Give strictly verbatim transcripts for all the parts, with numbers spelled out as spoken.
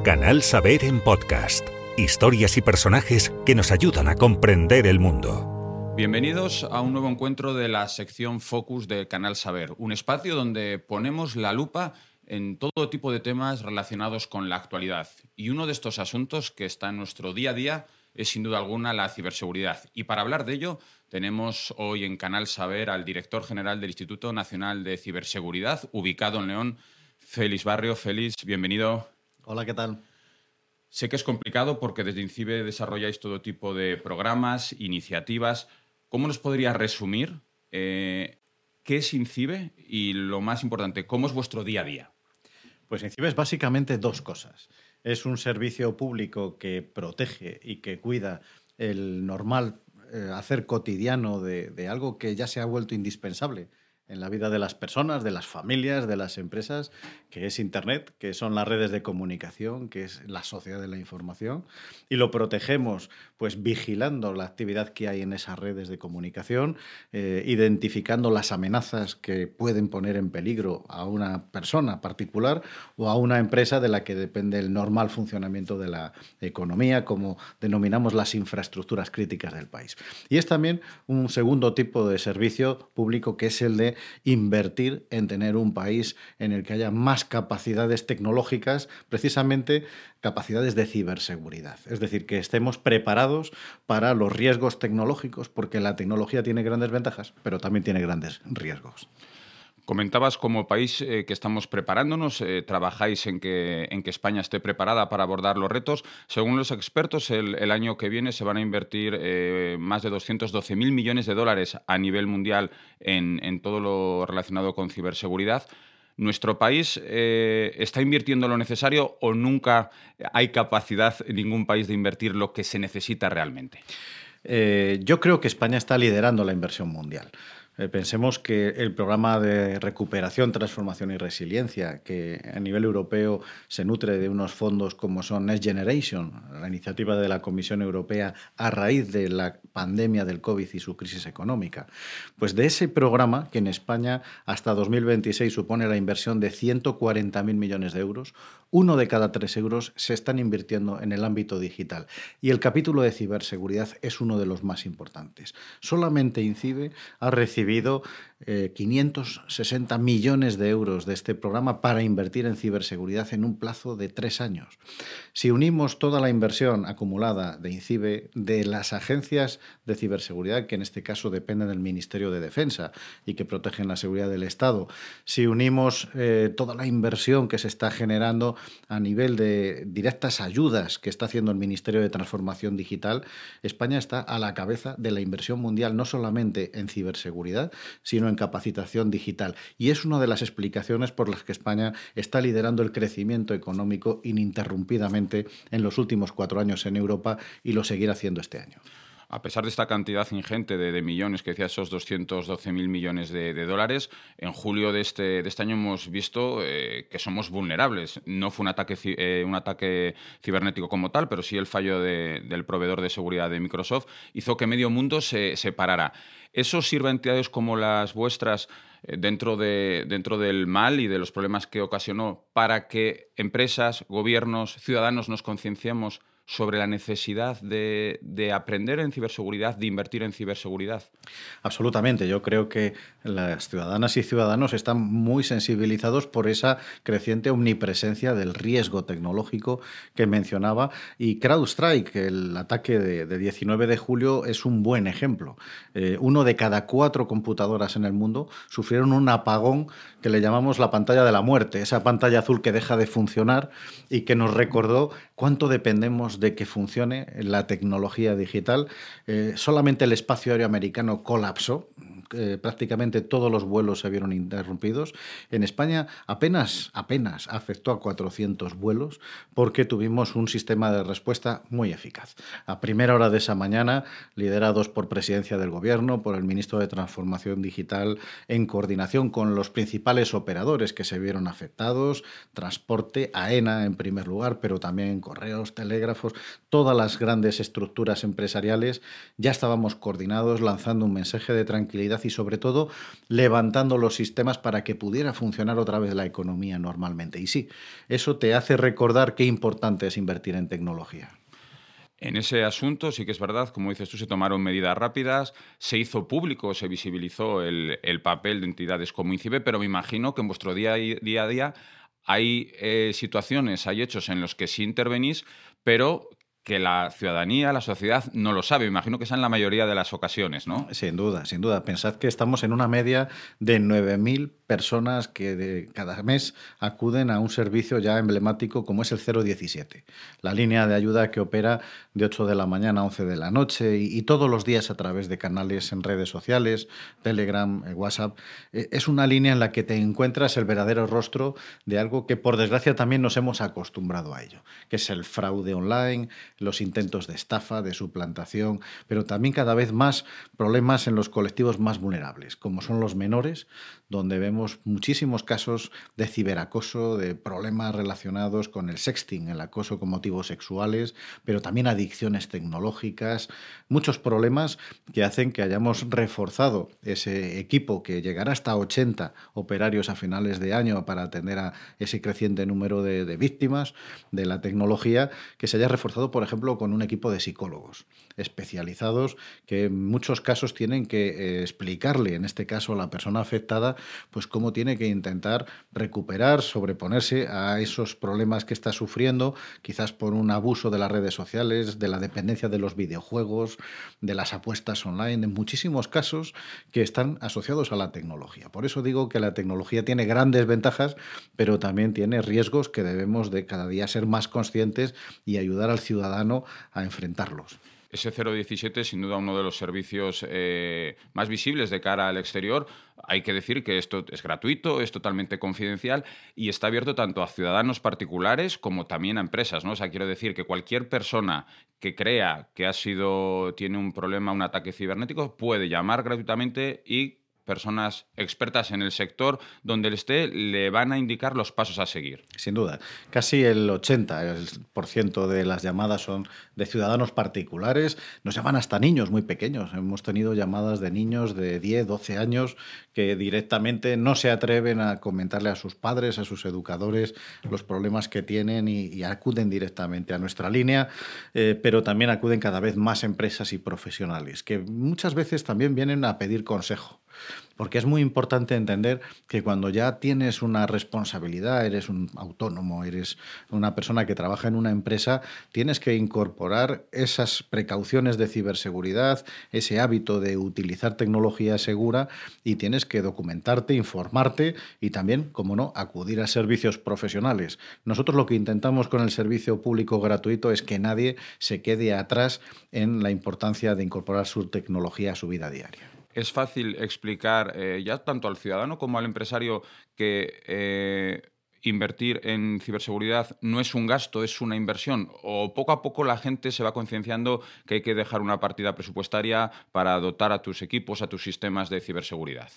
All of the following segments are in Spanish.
Canal Saber en podcast. Historias y personajes que nos ayudan a comprender el mundo. Bienvenidos a un nuevo encuentro de la sección Focus de Canal Saber, un espacio donde ponemos la lupa en todo tipo de temas relacionados con la actualidad. Y uno de estos asuntos que está en nuestro día a día es sin duda alguna la ciberseguridad. Y para hablar de ello tenemos hoy en Canal Saber al director general del Instituto Nacional de Ciberseguridad, ubicado en León, Félix Barrio. Félix, bienvenido. Hola, ¿qué tal? Sé que es complicado porque desde INCIBE desarrolláis todo tipo de programas, iniciativas. ¿Cómo nos podría resumir eh, qué es INCIBE y, lo más importante, cómo es vuestro día a día? Pues INCIBE es básicamente dos cosas. Es un servicio público que protege y que cuida el normal eh, hacer cotidiano de, de algo que ya se ha vuelto indispensable en la vida de las personas, de las familias, de las empresas, que es Internet, que son las redes de comunicación, que es la sociedad de la información, y lo protegemos pues vigilando la actividad que hay en esas redes de comunicación, eh, identificando las amenazas que pueden poner en peligro a una persona particular o a una empresa de la que depende el normal funcionamiento de la economía, como denominamos las infraestructuras críticas del país. Y es también un segundo tipo de servicio público, que es el de invertir en tener un país en el que haya más capacidades tecnológicas, precisamente capacidades de ciberseguridad. Es decir, que estemos preparados para los riesgos tecnológicos, porque la tecnología tiene grandes ventajas, pero también tiene grandes riesgos. Comentabas como país eh, que estamos preparándonos, eh, trabajáis en que, en que España esté preparada para abordar los retos. Según los expertos, el, el año que viene se van a invertir eh, más de doscientos doce mil millones de dólares a nivel mundial en, en todo lo relacionado con ciberseguridad. ¿Nuestro país eh, está invirtiendo lo necesario o nunca hay capacidad en ningún país de invertir lo que se necesita realmente? Eh, yo creo que España está liderando la inversión mundial. Eh, pensemos que el programa de recuperación, transformación y resiliencia, que a nivel europeo se nutre de unos fondos como son Next Generation, la iniciativa de la Comisión Europea a raíz de la pandemia del COVID y su crisis económica, pues de ese programa, que en España hasta dos mil veintiséis supone la inversión de ciento cuarenta mil millones de euros, uno de cada tres euros se están invirtiendo en el ámbito digital. Y el capítulo de ciberseguridad es uno de los más importantes. Solamente INCIBE ha recibido Eh, quinientos sesenta millones de euros de este programa para invertir en ciberseguridad en un plazo de tres años. Si unimos toda la inversión acumulada de INCIBE, de las agencias de ciberseguridad, que en este caso dependen del Ministerio de Defensa y que protegen la seguridad del Estado, si unimos eh, toda la inversión que se está generando a nivel de directas ayudas que está haciendo el Ministerio de Transformación Digital, España está a la cabeza de la inversión mundial, no solamente en ciberseguridad, sino en capacitación digital. Y es una de las explicaciones por las que España está liderando el crecimiento económico ininterrumpidamente en los últimos cuatro años en Europa, y lo seguirá haciendo este año. A pesar de esta cantidad ingente de, de millones, que decía, esos doscientos doce mil millones de, de dólares, en julio de este, de este año hemos visto eh, que somos vulnerables. No fue un ataque, eh, un ataque cibernético como tal, pero sí el fallo de, del proveedor de seguridad de Microsoft hizo que medio mundo se, se parara. ¿Eso sirve a entidades como las vuestras eh, dentro, de, dentro del mal y de los problemas que ocasionó para que empresas, gobiernos, ciudadanos nos concienciemos sobre la necesidad de, de aprender en ciberseguridad, de invertir en ciberseguridad? Absolutamente. Yo creo que las ciudadanas y ciudadanos están muy sensibilizados por esa creciente omnipresencia del riesgo tecnológico que mencionaba, y CrowdStrike, el ataque de, de diecinueve de julio, es un buen ejemplo. Eh, uno de cada cuatro computadoras en el mundo sufrieron un apagón que le llamamos la pantalla de la muerte, esa pantalla azul que deja de funcionar y que nos recordó cuánto dependemos de que funcione la tecnología digital. Eh, solamente el espacio aéreo americano colapsó. Eh, prácticamente todos los vuelos se vieron interrumpidos. En España apenas, apenas afectó a cuatrocientos vuelos, porque tuvimos un sistema de respuesta muy eficaz. A primera hora de esa mañana, liderados por Presidencia del Gobierno, por el Ministro de Transformación Digital, en coordinación con los principales operadores que se vieron afectados, transporte, AENA en primer lugar, pero también correos, telégrafos, todas las grandes estructuras empresariales, ya estábamos coordinados lanzando un mensaje de tranquilidad normalidad y, sobre todo, levantando los sistemas para que pudiera funcionar otra vez la economía normalmente. Y sí, eso te hace recordar qué importante es invertir en tecnología. En ese asunto sí que es verdad, como dices tú, se tomaron medidas rápidas, se hizo público, se visibilizó el, el papel de entidades como INCIBE, pero me imagino que en vuestro día, día a día hay eh, situaciones, hay hechos en los que sí intervenís, pero que la ciudadanía, la sociedad no lo sabe. Me imagino que es en la mayoría de las ocasiones, ¿no? Sin duda, sin duda. Pensad que estamos en una media de nueve mil personas que de cada mes acuden a un servicio ya emblemático como es el cero diecisiete, la línea de ayuda que opera de ocho de la mañana a once de la noche y, y todos los días a través de canales en redes sociales, Telegram, eh, WhatsApp. Eh, es una línea en la que te encuentras el verdadero rostro de algo que por desgracia también nos hemos acostumbrado a ello, que es el fraude online, los intentos de estafa, de suplantación, pero también cada vez más problemas en los colectivos más vulnerables, como son los menores, donde vemos muchísimos casos de ciberacoso, de problemas relacionados con el sexting, el acoso con motivos sexuales, pero también adicciones tecnológicas, muchos problemas que hacen que hayamos reforzado ese equipo que llegará hasta ochenta operarios a finales de año para atender a ese creciente número de, de víctimas de la tecnología, que se haya reforzado, por ejemplo, con un equipo de psicólogos especializados que en muchos casos tienen que eh, explicarle, en este caso a la persona afectada, pues cómo tiene que intentar recuperar, sobreponerse a esos problemas que está sufriendo, quizás por un abuso de las redes sociales, de la dependencia de los videojuegos, de las apuestas online, en muchísimos casos que están asociados a la tecnología. Por eso digo que la tecnología tiene grandes ventajas, pero también tiene riesgos que debemos de cada día ser más conscientes y ayudar al ciudadano a enfrentarlos. Ese cero diecisiete es sin duda uno de los servicios eh, más visibles de cara al exterior. Hay que decir que esto es gratuito, es totalmente confidencial y está abierto tanto a ciudadanos particulares como también a empresas, ¿no? O sea, quiero decir que cualquier persona que crea que ha sido, tiene un problema, un ataque cibernético, puede llamar gratuitamente y personas expertas en el sector donde él esté le van a indicar los pasos a seguir. Sin duda. Casi el ochenta por ciento de las llamadas son de ciudadanos particulares. Nos llaman hasta niños muy pequeños. Hemos tenido llamadas de niños de diez, doce años que directamente no se atreven a comentarle a sus padres, a sus educadores, los problemas que tienen y, y acuden directamente a nuestra línea, eh, pero también acuden cada vez más empresas y profesionales que muchas veces también vienen a pedir consejo. Porque es muy importante entender que cuando ya tienes una responsabilidad, eres un autónomo, eres una persona que trabaja en una empresa, tienes que incorporar esas precauciones de ciberseguridad, ese hábito de utilizar tecnología segura y tienes que documentarte, informarte y también, como no, acudir a servicios profesionales. Nosotros lo que intentamos con el servicio público gratuito es que nadie se quede atrás en la importancia de incorporar su tecnología a su vida diaria. Es fácil explicar eh, ya tanto al ciudadano como al empresario que eh, invertir en ciberseguridad no es un gasto, es una inversión. O poco a poco la gente se va concienciando que hay que dejar una partida presupuestaria para dotar a tus equipos, a tus sistemas de ciberseguridad.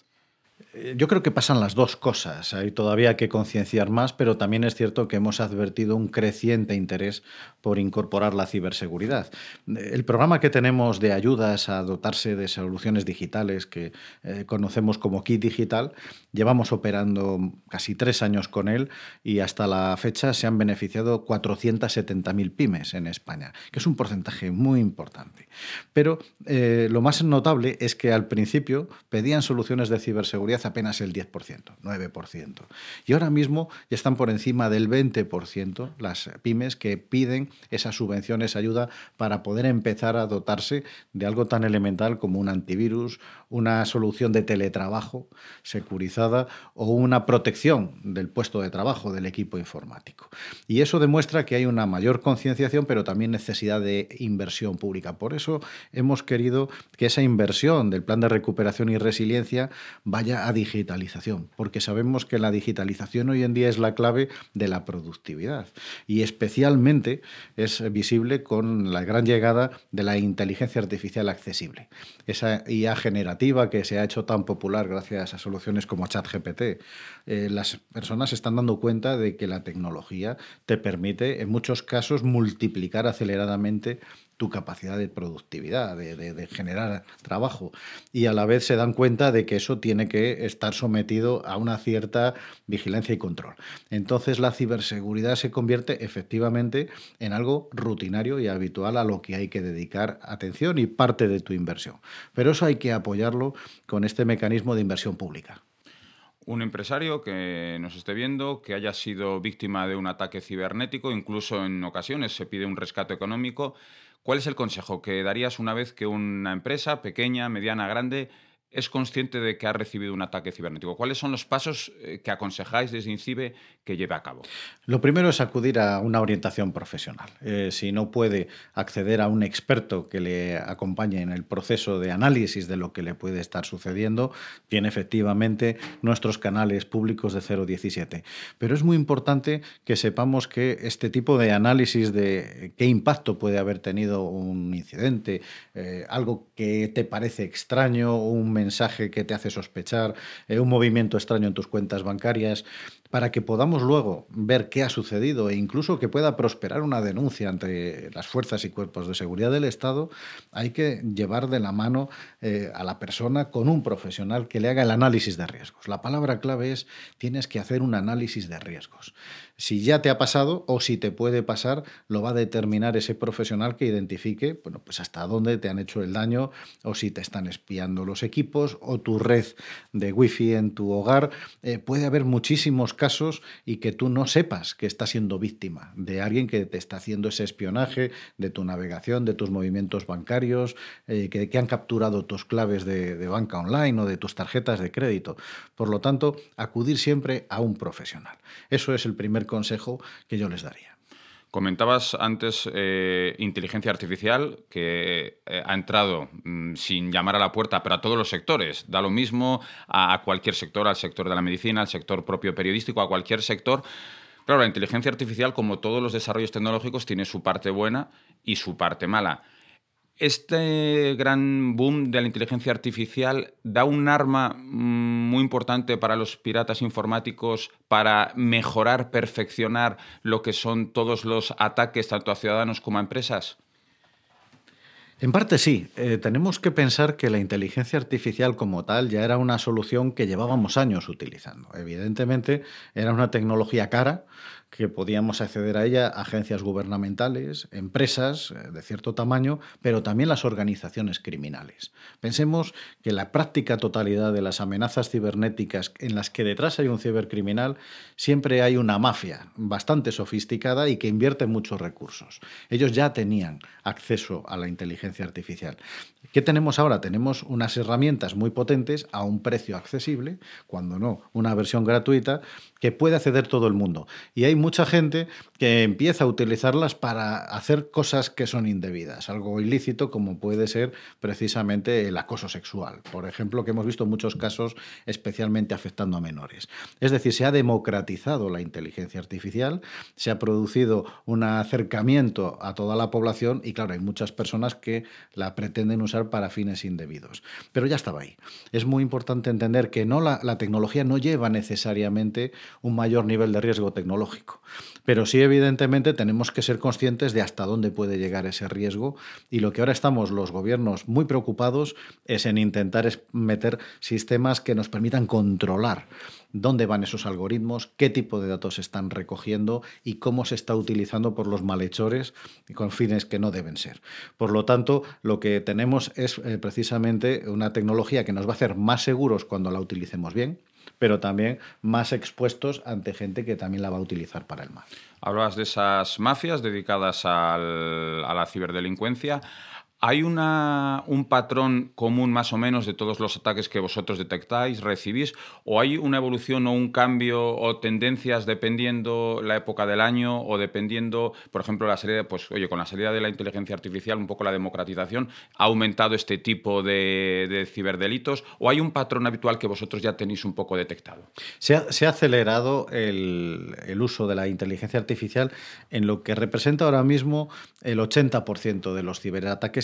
Yo creo que pasan las dos cosas. Hay todavía que concienciar más, pero también es cierto que hemos advertido un creciente interés por incorporar la ciberseguridad. El programa que tenemos de ayudas a dotarse de soluciones digitales que eh, conocemos como Kit Digital, llevamos operando casi tres años con él y hasta la fecha se han beneficiado cuatrocientas setenta mil pymes en España, que es un porcentaje muy importante. Pero eh, lo más notable es que al principio pedían soluciones de ciberseguridad apenas el diez por ciento, nueve por ciento. Y ahora mismo ya están por encima del veinte por ciento las pymes que piden esa subvención, esa ayuda para poder empezar a dotarse de algo tan elemental como un antivirus, una solución de teletrabajo securizada o una protección del puesto de trabajo del equipo informático. Y eso demuestra que hay una mayor concienciación, pero también necesidad de inversión pública. Por eso hemos querido que esa inversión del Plan de Recuperación y Resiliencia vaya a digitalización, porque sabemos que la digitalización hoy en día es la clave de la productividad y especialmente es visible con la gran llegada de la inteligencia artificial accesible, esa I A generativa que se ha hecho tan popular gracias a soluciones como ChatGPT. Eh, las personas se están dando cuenta de que la tecnología te permite en muchos casos multiplicar aceleradamente tu capacidad de productividad, de, de, de generar trabajo. Y a la vez se dan cuenta de que eso tiene que estar sometido a una cierta vigilancia y control. Entonces la ciberseguridad se convierte efectivamente en algo rutinario y habitual a lo que hay que dedicar atención y parte de tu inversión. Pero eso hay que apoyarlo con este mecanismo de inversión pública. Un empresario que nos esté viendo, que haya sido víctima de un ataque cibernético, incluso en ocasiones se pide un rescate económico, ¿cuál es el consejo que darías una vez que una empresa, pequeña, mediana, grande, es consciente de que ha recibido un ataque cibernético? ¿Cuáles son los pasos que aconsejáis desde INCIBE que lleve a cabo? Lo primero es acudir a una orientación profesional. Eh, si no puede acceder a un experto que le acompañe en el proceso de análisis de lo que le puede estar sucediendo, tiene efectivamente nuestros canales públicos de cero diecisiete. Pero es muy importante que sepamos que este tipo de análisis de qué impacto puede haber tenido un incidente, eh, algo que te parece extraño, un mensaje que te hace sospechar, eh, un movimiento extraño en tus cuentas bancarias, para que podamos luego ver qué ha sucedido e incluso que pueda prosperar una denuncia ante las fuerzas y cuerpos de seguridad del Estado, hay que llevar de la mano eh, a la persona con un profesional que le haga el análisis de riesgos. La palabra clave es, tienes que hacer un análisis de riesgos. Si ya te ha pasado o si te puede pasar, lo va a determinar ese profesional que identifique, bueno, pues hasta dónde te han hecho el daño o si te están espiando los equipos o tu red de wifi en tu hogar. Eh, puede haber muchísimos casos y que tú no sepas que estás siendo víctima de alguien que te está haciendo ese espionaje de tu navegación, de tus movimientos bancarios, eh, que, que han capturado tus claves de, de banca online o de tus tarjetas de crédito. Por lo tanto, acudir siempre a un profesional. Eso es el primer consejo que yo les daría. Comentabas antes eh, inteligencia artificial, que eh, ha entrado mmm, sin llamar a la puerta, pero a todos los sectores. Da lo mismo a, a cualquier sector, al sector de la medicina, al sector propio periodístico, a cualquier sector. Claro, la inteligencia artificial, como todos los desarrollos tecnológicos, tiene su parte buena y su parte mala. Este gran boom de la inteligencia artificial da un arma muy importante para los piratas informáticos para mejorar, perfeccionar lo que son todos los ataques tanto a ciudadanos como a empresas. En parte sí. Eh, tenemos que pensar que la inteligencia artificial como tal ya era una solución que llevábamos años utilizando. Evidentemente era una tecnología cara, que podíamos acceder a ella agencias gubernamentales, empresas de cierto tamaño, pero también las organizaciones criminales. Pensemos que la práctica totalidad de las amenazas cibernéticas en las que detrás hay un cibercriminal, siempre hay una mafia bastante sofisticada y que invierte muchos recursos. Ellos ya tenían acceso a la inteligencia artificial. ¿Qué tenemos ahora? Tenemos unas herramientas muy potentes a un precio accesible, cuando no, una versión gratuita, que puede acceder todo el mundo. Y hay mucha gente que empieza a utilizarlas para hacer cosas que son indebidas, algo ilícito como puede ser precisamente el acoso sexual, por ejemplo, que hemos visto muchos casos especialmente afectando a menores. Es decir, se ha democratizado la inteligencia artificial, se ha producido un acercamiento a toda la población y claro, hay muchas personas que la pretenden usar para fines indebidos. Pero ya estaba ahí. Es muy importante entender que no la, la tecnología no lleva necesariamente un mayor nivel de riesgo tecnológico, pero sí evidentemente tenemos que ser conscientes de hasta dónde puede llegar ese riesgo y lo que ahora estamos los gobiernos muy preocupados es en intentar meter sistemas que nos permitan controlar dónde van esos algoritmos, qué tipo de datos se están recogiendo y cómo se está utilizando por los malhechores con fines que no deben ser. Por lo tanto, lo que tenemos es eh, precisamente una tecnología que nos va a hacer más seguros cuando la utilicemos bien, pero también más expuestos ante gente que también la va a utilizar para el mal. Hablabas de esas mafias dedicadas al, a la ciberdelincuencia. ¿Hay una, un patrón común más o menos de todos los ataques que vosotros detectáis, recibís? ¿O hay una evolución o un cambio o tendencias dependiendo la época del año o dependiendo, por ejemplo, la salida, pues, oye, con la salida de la inteligencia artificial, un poco la democratización, ha aumentado este tipo de, de ciberdelitos? ¿O hay un patrón habitual que vosotros ya tenéis un poco detectado? Se ha, se ha acelerado el, el uso de la inteligencia artificial en lo que representa ahora mismo el ochenta por ciento de los ciberataques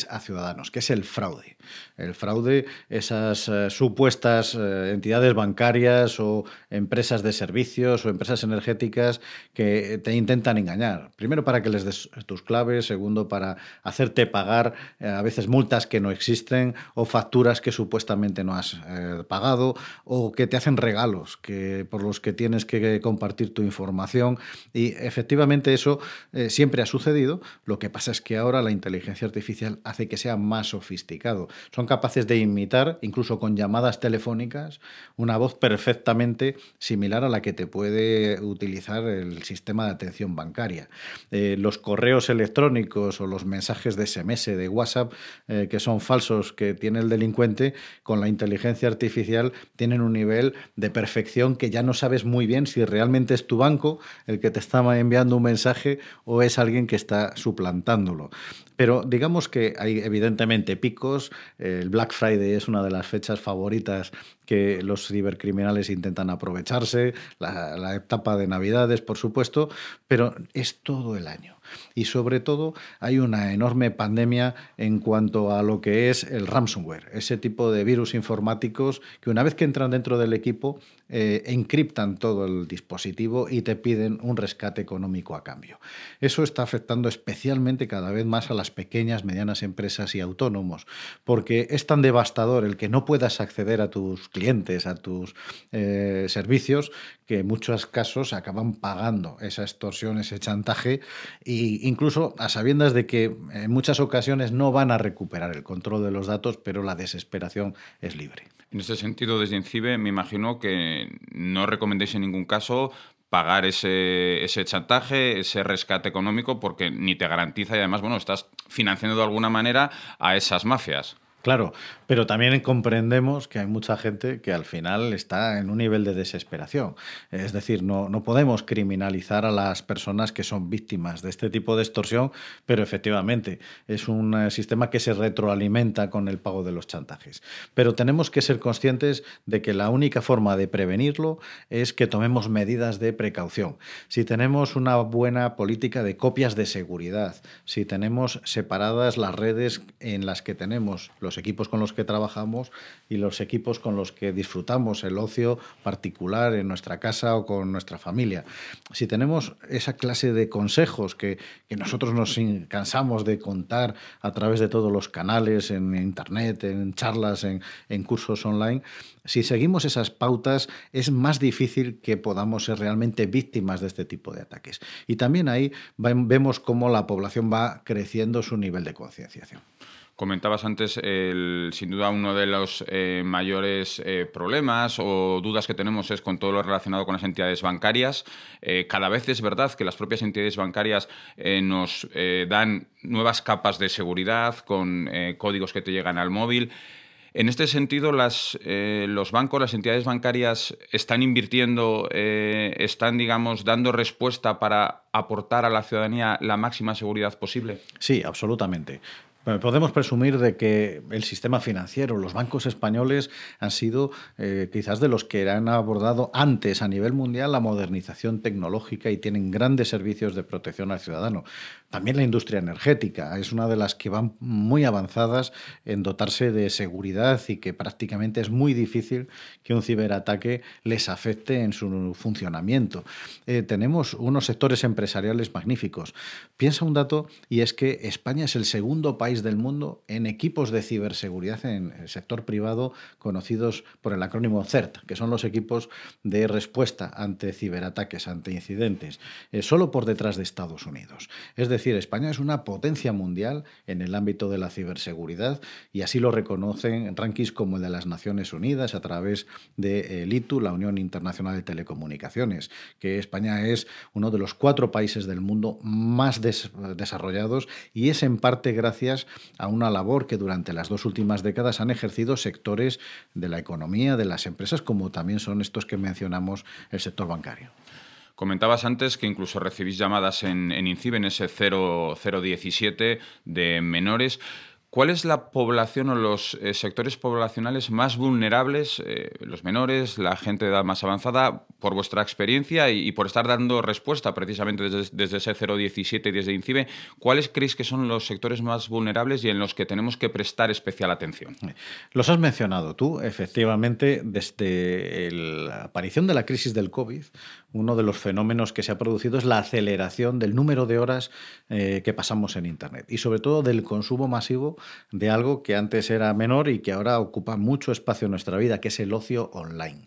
ataques a ciudadanos, que es el fraude. El fraude, esas eh, supuestas eh, entidades bancarias o empresas de servicios o empresas energéticas que te intentan engañar. Primero para que les des tus claves, segundo para hacerte pagar eh, a veces multas que no existen o facturas que supuestamente no has eh, pagado, o que te hacen regalos que, por los que tienes que compartir tu información. Y efectivamente eso eh, siempre ha sucedido. Lo que pasa es que ahora la inteligencia artificial hace que sea más sofisticado. Son capaces de imitar, incluso con llamadas telefónicas, una voz perfectamente similar a la que te puede utilizar el sistema de atención bancaria. Eh, los correos electrónicos o los mensajes de ese eme ese, de WhatsApp, eh, que son falsos, que tiene el delincuente, con la inteligencia artificial tienen un nivel de perfección que ya no sabes muy bien si realmente es tu banco el que te está enviando un mensaje o es alguien que está suplantándolo. Pero digamos que hay evidentemente picos. El Black Friday es una de las fechas favoritas que los cibercriminales intentan aprovecharse, la, la etapa de Navidades, por supuesto, pero es todo el año. Y sobre todo hay una enorme pandemia en cuanto a lo que es el ransomware, ese tipo de virus informáticos que una vez que entran dentro del equipo eh, encriptan todo el dispositivo y te piden un rescate económico a cambio. Eso está afectando especialmente cada vez más a las pequeñas, medianas empresas y autónomos, porque es tan devastador el que no puedas acceder a tus clientes, a tus eh, servicios, que en muchos casos acaban pagando esa extorsión, ese chantaje, e incluso a sabiendas de que en muchas ocasiones no van a recuperar el control de los datos, pero la desesperación es libre. En este sentido, desde INCIBE me imagino que no recomendéis en ningún caso pagar ese, ese chantaje, ese rescate económico, porque ni te garantiza y además, bueno, estás financiando de alguna manera a esas mafias. Claro, pero también comprendemos que hay mucha gente que al final está en un nivel de desesperación. Es decir, no, no podemos criminalizar a las personas que son víctimas de este tipo de extorsión, pero efectivamente es un sistema que se retroalimenta con el pago de los chantajes. Pero tenemos que ser conscientes de que la única forma de prevenirlo es que tomemos medidas de precaución. Si tenemos una buena política de copias de seguridad, si tenemos separadas las redes en las que tenemos los equipos con los que trabajamos y los equipos con los que disfrutamos el ocio particular en nuestra casa o con nuestra familia. Si tenemos esa clase de consejos que, que nosotros nos cansamos de contar a través de todos los canales, en internet, en charlas, en, en cursos online, si seguimos esas pautas es más difícil que podamos ser realmente víctimas de este tipo de ataques. Y también ahí vemos cómo la población va creciendo su nivel de concienciación. Comentabas antes, el, sin duda, uno de los eh, mayores eh, problemas o dudas que tenemos es con todo lo relacionado con las entidades bancarias. Eh, cada vez es verdad que las propias entidades bancarias eh, nos eh, dan nuevas capas de seguridad con eh, códigos que te llegan al móvil. En este sentido, las, eh, los bancos, las entidades bancarias están invirtiendo, eh, están, digamos, dando respuesta para aportar a la ciudadanía la máxima seguridad posible. Sí, absolutamente. Podemos presumir de que el sistema financiero, los bancos españoles han sido eh, quizás de los que han abordado antes a nivel mundial la modernización tecnológica y tienen grandes servicios de protección al ciudadano. También la industria energética es una de las que van muy avanzadas en dotarse de seguridad y que prácticamente es muy difícil que un ciberataque les afecte en su funcionamiento. Eh, tenemos unos sectores empresariales magníficos. Piensa un dato y es que España es el segundo país del mundo en equipos de ciberseguridad en el sector privado conocidos por el acrónimo CERT, que son los equipos de respuesta ante ciberataques, ante incidentes, eh, solo por detrás de Estados Unidos. Es decir, España es una potencia mundial en el ámbito de la ciberseguridad y así lo reconocen rankings como el de las Naciones Unidas a través de el I T U, la Unión Internacional de Telecomunicaciones, que España es uno de los cuatro países del mundo más des- desarrollados y es en parte gracias a una labor que durante las dos últimas décadas han ejercido sectores de la economía, de las empresas, como también son estos que mencionamos, el sector bancario. Comentabas antes que incluso recibís llamadas en, en INCIBE, en ese cero cero diecisiete de menores. ¿Cuál es la población o los eh, sectores poblacionales más vulnerables, eh, los menores, la gente de edad más avanzada, por vuestra experiencia y, y por estar dando respuesta precisamente desde, desde ese cero diecisiete y desde INCIBE? ¿Cuáles creéis que son los sectores más vulnerables y en los que tenemos que prestar especial atención? Los has mencionado tú, efectivamente, desde la aparición de la crisis del COVID, uno de los fenómenos que se ha producido es la aceleración del número de horas eh, que pasamos en Internet y sobre todo del consumo masivo de algo que antes era menor y que ahora ocupa mucho espacio en nuestra vida, que es el ocio online.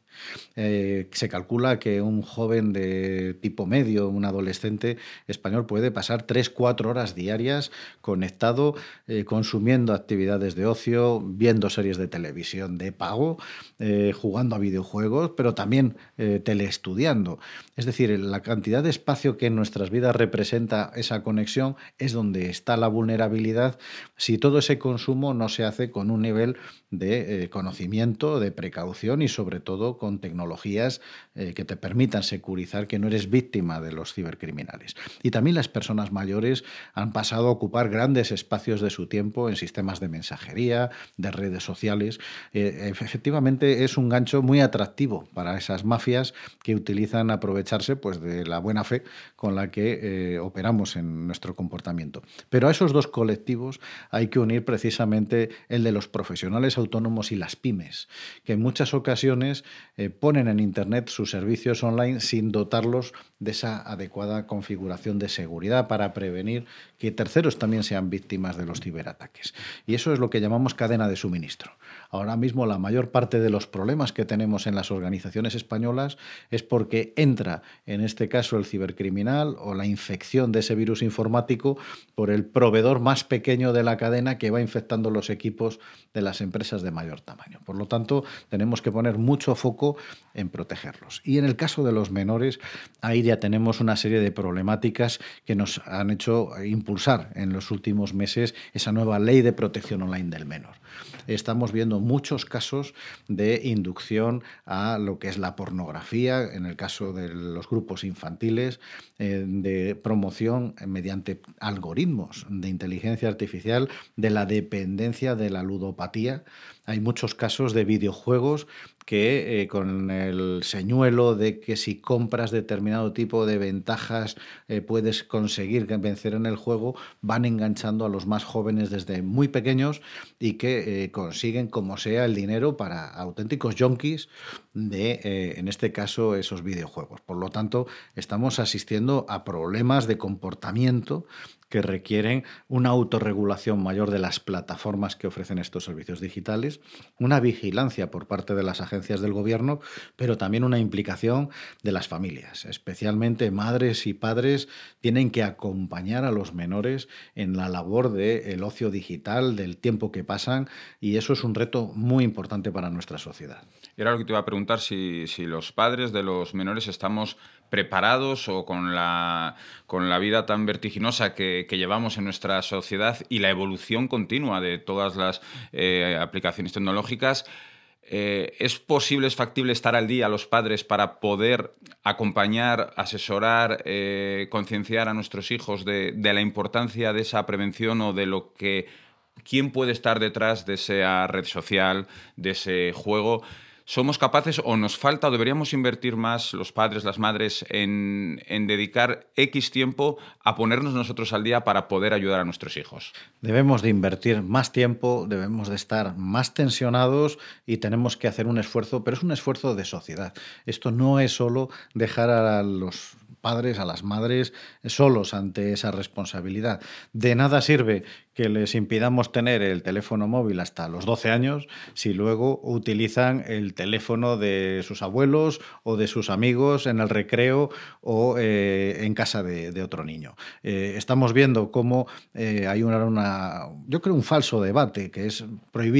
Eh, se calcula que un joven de tipo medio, un adolescente español, puede pasar tres cuatro horas diarias conectado, eh, consumiendo actividades de ocio, viendo series de televisión de pago, eh, jugando a videojuegos, pero también eh, teleestudiando. Es decir, la cantidad de espacio que en nuestras vidas representa esa conexión es donde está la vulnerabilidad si todo ese consumo no se hace con un nivel de eh, conocimiento, de precaución y sobre todo con tecnologías eh, que te permitan securizar que no eres víctima de los cibercriminales. Y también las personas mayores han pasado a ocupar grandes espacios de su tiempo en sistemas de mensajería, de redes sociales. Eh, efectivamente es un gancho muy atractivo para esas mafias que utilizan aprovecharse pues, de la buena fe con la que eh, operamos en nuestro comportamiento. Pero a esos dos colectivos hay que unir precisamente el de los profesionales autónomos y las pymes, que en muchas ocasiones eh, ponen en Internet sus servicios online sin dotarlos de esa adecuada configuración de seguridad para prevenir que terceros también sean víctimas de los ciberataques. Y eso es lo que llamamos cadena de suministro. Ahora mismo la mayor parte de los problemas que tenemos en las organizaciones españolas es porque entra, en este caso, el cibercriminal o la infección de ese virus informático por el proveedor más pequeño de la cadena que va infectando los equipos de las empresas de mayor tamaño. Por lo tanto, tenemos que poner mucho foco en protegerlos. Y en el caso de los menores, ahí ya tenemos una serie de problemáticas que nos han hecho impulsar en los últimos meses esa nueva ley de protección online del menor. Estamos viendo muchos casos de inducción a lo que es la pornografía, en el caso de los grupos infantiles, eh, de promoción mediante algoritmos de inteligencia artificial de la dependencia de la ludopatía. Hay muchos casos de videojuegos que eh, con el señuelo de que si compras determinado tipo de ventajas eh, puedes conseguir vencer en el juego, van enganchando a los más jóvenes desde muy pequeños y que eh, consiguen como sea el dinero para auténticos yonkis de, eh, en este caso, esos videojuegos. Por lo tanto, estamos asistiendo a problemas de comportamiento que requieren una autorregulación mayor de las plataformas que ofrecen estos servicios digitales, una vigilancia por parte de las agencias del gobierno, pero también una implicación de las familias. Especialmente madres y padres tienen que acompañar a los menores en la labor del ocio digital, del tiempo que pasan, y eso es un reto muy importante para nuestra sociedad. Y era lo que te iba a preguntar, si, si los padres de los menores estamos preparados o con la, con la vida tan vertiginosa que, que llevamos en nuestra sociedad y la evolución continua de todas las eh, aplicaciones tecnológicas, eh, ¿es posible, es factible estar al día los padres para poder acompañar, asesorar, eh, concienciar a nuestros hijos de, de la importancia de esa prevención o de lo que, quién puede estar detrás de esa red social, de ese juego? ¿Somos capaces o nos falta o deberíamos invertir más los padres, las madres, en, en dedicar X tiempo a ponernos nosotros al día para poder ayudar a nuestros hijos? Debemos de invertir más tiempo, debemos de estar más tensionados y tenemos que hacer un esfuerzo, pero es un esfuerzo de sociedad. Esto no es solo dejar a los padres, a las madres, solos ante esa responsabilidad. De nada sirve que les impidamos tener el teléfono móvil hasta los doce años si luego utilizan el teléfono de sus abuelos o de sus amigos en el recreo o eh, en casa de, de otro niño. Eh, estamos viendo cómo eh, hay una, una, yo creo, un falso debate, que es prohibir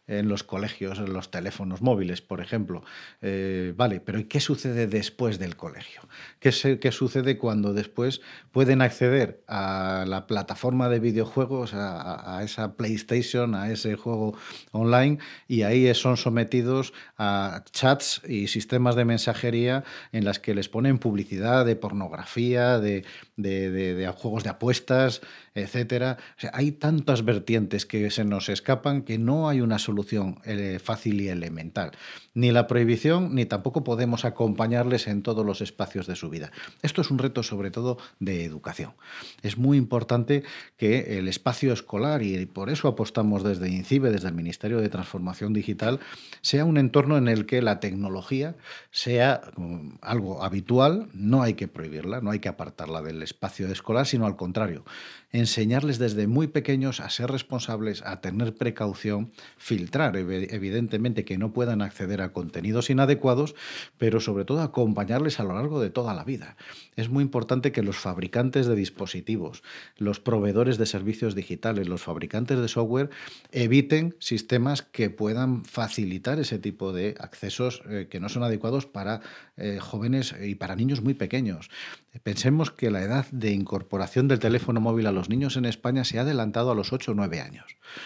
en los colegios, en los teléfonos móviles, por ejemplo. Eh, vale, pero ¿y qué sucede después del colegio? ¿Qué, se, ¿Qué sucede cuando después pueden acceder a la plataforma de videojuegos, a, a esa PlayStation, a ese juego online, y ahí son sometidos a chats y sistemas de mensajería en las que les ponen publicidad de pornografía, de, de, de, de juegos de apuestas, etcétera? O sea, hay tantas vertientes que se nos escapan que no hay una solución eh, fácil y elemental. Ni la prohibición, ni tampoco podemos acompañarles en todos los espacios de su vida. Esto es un reto sobre todo de educación. Es muy importante que el espacio escolar, y por eso apostamos desde INCIBE, desde el Ministerio de Transformación Digital, sea un entorno en el que la tecnología sea um, algo habitual. No hay que prohibirla, no hay que apartarla del espacio escolar, sino al contrario, enseñarles desde muy pequeños a ser responsables, a tener precaución, filtrar evidentemente que no puedan acceder a contenidos inadecuados, pero sobre todo acompañarles a lo largo de toda la vida. Es muy importante que los fabricantes de dispositivos, los proveedores de servicios digitales, los fabricantes de software eviten sistemas que puedan facilitar ese tipo de accesos eh, que no son adecuados para eh, jóvenes y para niños muy pequeños. Pensemos que la edad de incorporación del teléfono móvil a los niños en España se ha adelantado a los ocho o nueve años.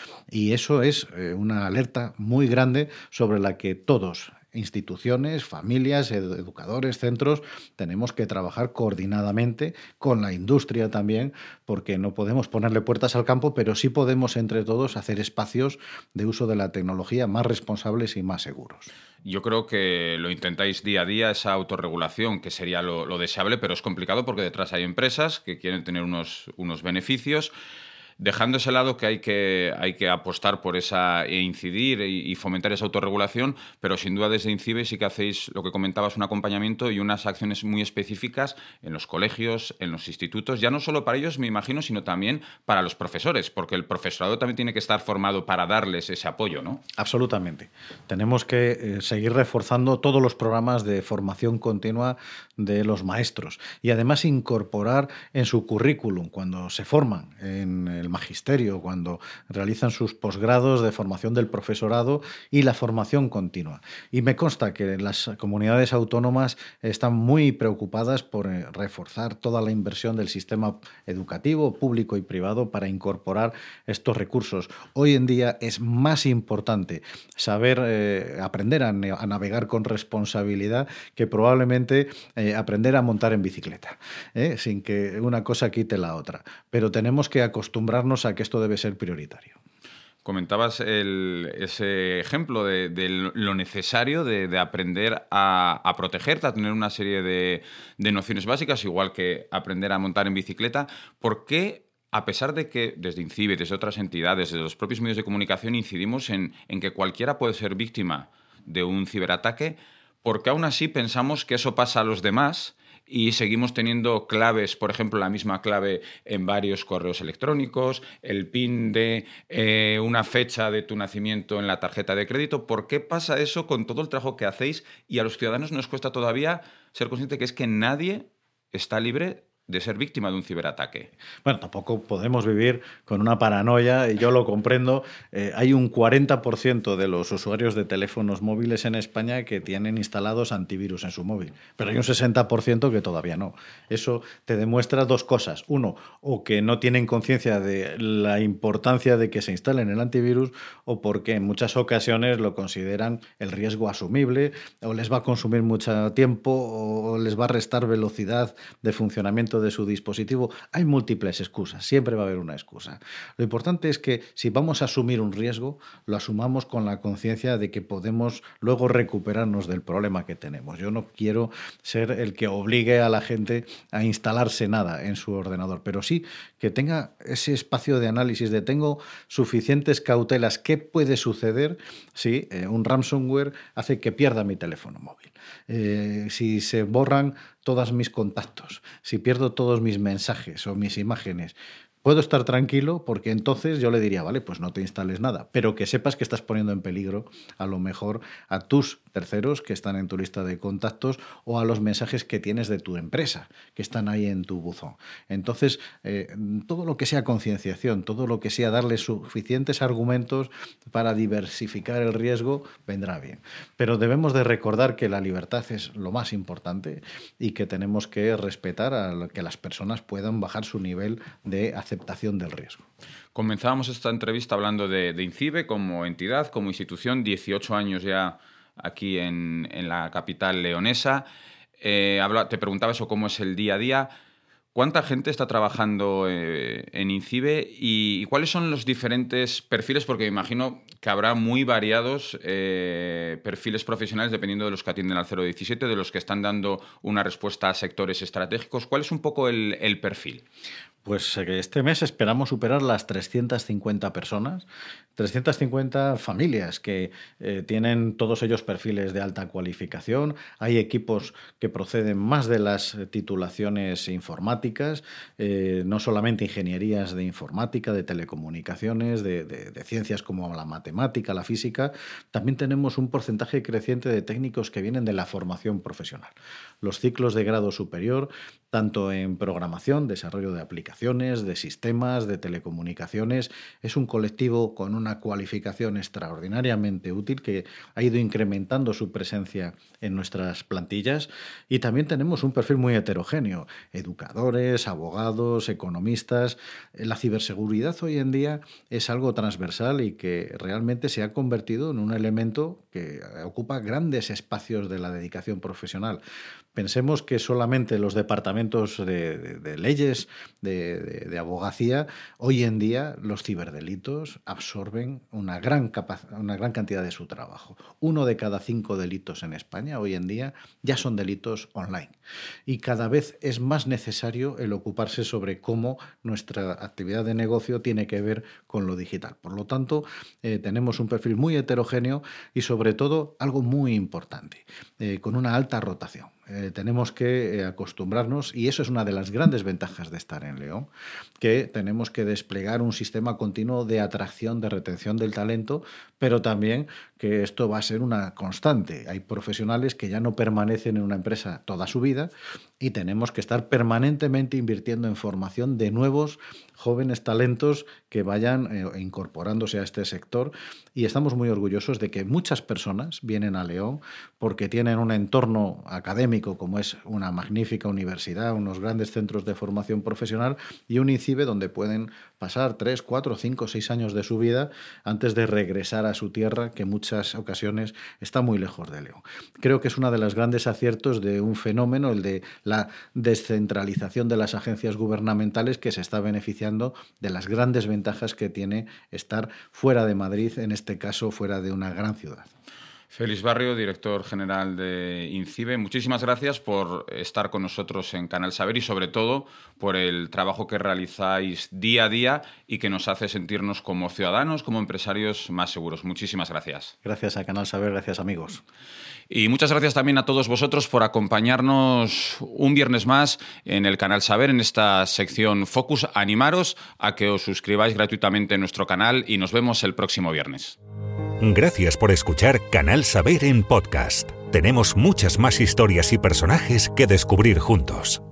Y eso es eh, una alerta muy grande sobre la que todos, instituciones, familias, ed- educadores, centros, tenemos que trabajar coordinadamente con la industria también, porque no podemos ponerle puertas al campo, pero sí podemos entre todos hacer espacios de uso de la tecnología más responsables y más seguros. Yo creo que lo intentáis día a día, esa autorregulación, que sería lo, lo deseable, pero es complicado porque detrás hay empresas que quieren tener unos, unos beneficios. Dejando ese lado que hay que, hay que apostar por esa e incidir y, y fomentar esa autorregulación, pero sin duda desde INCIBE sí que hacéis lo que comentabas, un acompañamiento y unas acciones muy específicas en los colegios, en los institutos, ya no solo para ellos, me imagino, sino también para los profesores, porque el profesorado también tiene que estar formado para darles ese apoyo, ¿no? Absolutamente. Tenemos que eh, seguir reforzando todos los programas de formación continua de los maestros y además incorporar en su currículum, cuando se forman en el magisterio, cuando realizan sus posgrados de formación del profesorado, y la formación continua. Y me consta que las comunidades autónomas están muy preocupadas por eh, reforzar toda la inversión del sistema educativo, público y privado, para incorporar estos recursos. Hoy en día es más importante saber eh, aprender a, a navegar con responsabilidad que probablemente eh, aprender a montar en bicicleta, ¿eh? sin que una cosa quite la otra. Pero tenemos que acostumbrarnos a que esto debe ser prioritario. Comentabas el, ese ejemplo de, de lo necesario de, de aprender a, a protegerte, a tener una serie de, de nociones básicas, igual que aprender a montar en bicicleta. ¿Por qué, a pesar de que desde INCIBE, desde otras entidades, desde los propios medios de comunicación, incidimos en, en que cualquiera puede ser víctima de un ciberataque, por qué aún así pensamos que eso pasa a los demás y seguimos teniendo claves, por ejemplo, la misma clave en varios correos electrónicos, el PIN de eh, una fecha de tu nacimiento en la tarjeta de crédito? ¿Por qué pasa eso con todo el trabajo que hacéis y a los ciudadanos nos cuesta todavía ser consciente que es que nadie está libre de ser víctima de un ciberataque? Bueno, tampoco podemos vivir con una paranoia, y yo lo comprendo. Eh, hay un cuarenta por ciento de los usuarios de teléfonos móviles en España que tienen instalados antivirus en su móvil, pero hay un sesenta por ciento que todavía no. Eso te demuestra dos cosas. Uno, o que no tienen conciencia de la importancia de que se instalen el antivirus, o porque en muchas ocasiones lo consideran el riesgo asumible, o les va a consumir mucho tiempo, o les va a restar velocidad de funcionamiento de su dispositivo. Hay múltiples excusas, siempre va a haber una excusa. Lo importante es que si vamos a asumir un riesgo, lo asumamos con la conciencia de que podemos luego recuperarnos del problema que tenemos. Yo no quiero ser el que obligue a la gente a instalarse nada en su ordenador, pero sí que tenga ese espacio de análisis de tengo suficientes cautelas. ¿Qué puede suceder si eh, un ransomware hace que pierda mi teléfono móvil? Eh, si se borran todos mis contactos, si pierdo todos mis mensajes o mis imágenes, puedo estar tranquilo porque entonces yo le diría, vale, pues no te instales nada, pero que sepas que estás poniendo en peligro a lo mejor a tus terceros que están en tu lista de contactos o a los mensajes que tienes de tu empresa, que están ahí en tu buzón. Entonces, eh, todo lo que sea concienciación, todo lo que sea darle suficientes argumentos para diversificar el riesgo, vendrá bien. Pero debemos de recordar que la libertad es lo más importante y que tenemos que respetar a que las personas puedan bajar su nivel de aceptación del riesgo. Comenzábamos esta entrevista hablando de, de INCIBE como entidad, como institución, dieciocho años ya aquí en, en la capital leonesa. Eh, habla, te preguntaba eso, cómo es el día a día. ¿Cuánta gente está trabajando eh, en INCIBE y, y cuáles son los diferentes perfiles? Porque me imagino que habrá muy variados eh, perfiles profesionales dependiendo de los que atienden al cero diecisiete, de los que están dando una respuesta a sectores estratégicos. ¿Cuál es un poco el, el perfil? Pues este mes esperamos superar las trescientas cincuenta personas, trescientas cincuenta familias que eh, tienen todos ellos perfiles de alta cualificación. Hay equipos que proceden más de las titulaciones informáticas, eh, no solamente ingenierías de informática, de telecomunicaciones, de, de, de ciencias como la matemática, la física. También tenemos un porcentaje creciente de técnicos que vienen de la formación profesional. Los ciclos de grado superior, tanto en programación, desarrollo de aplicaciones, de sistemas, de telecomunicaciones. Es un colectivo con una cualificación extraordinariamente útil que ha ido incrementando su presencia en nuestras plantillas y también tenemos un perfil muy heterogéneo, educadores, abogados, economistas. La ciberseguridad hoy en día es algo transversal y que realmente se ha convertido en un elemento que ocupa grandes espacios de la dedicación profesional. Pensemos que solamente los departamentos de, de, de leyes, de, de, de abogacía, hoy en día los ciberdelitos absorben una gran, capaz, una gran cantidad de su trabajo. Uno de cada cinco delitos en España hoy en día ya son delitos online. Y cada vez es más necesario el ocuparse sobre cómo nuestra actividad de negocio tiene que ver con lo digital. Por lo tanto, eh, tenemos un perfil muy heterogéneo y sobre todo algo muy importante, eh, con una alta rotación. Eh, tenemos que eh, acostumbrarnos, y eso es una de las grandes ventajas de estar en León, que tenemos que desplegar un sistema continuo de atracción, de retención del talento, pero también que esto va a ser una constante. Hay profesionales que ya no permanecen en una empresa toda su vida y tenemos que estar permanentemente invirtiendo en formación de nuevos jóvenes talentos que vayan eh, incorporándose a este sector, y estamos muy orgullosos de que muchas personas vienen a León porque tienen un entorno académico como es una magnífica universidad, unos grandes centros de formación profesional y un INCIBE donde pueden pasar tres, cuatro, cinco, seis años de su vida antes de regresar a su tierra, que en muchas ocasiones está muy lejos de León. Creo que es uno de los grandes aciertos de un fenómeno, el de la descentralización de las agencias gubernamentales, que se está beneficiando de las grandes ventajas que tiene estar fuera de Madrid, en este caso fuera de una gran ciudad. Félix Barrio, director general de INCIBE, muchísimas gracias por estar con nosotros en Canal Saber y sobre todo por el trabajo que realizáis día a día y que nos hace sentirnos como ciudadanos, como empresarios más seguros. Muchísimas gracias. Gracias a Canal Saber, gracias amigos. Y muchas gracias también a todos vosotros por acompañarnos un viernes más en el Canal Saber, en esta sección Focus. Animaros a que os suscribáis gratuitamente en nuestro canal y nos vemos el próximo viernes. Gracias por escuchar Canal Saber en podcast. Tenemos muchas más historias y personajes que descubrir juntos.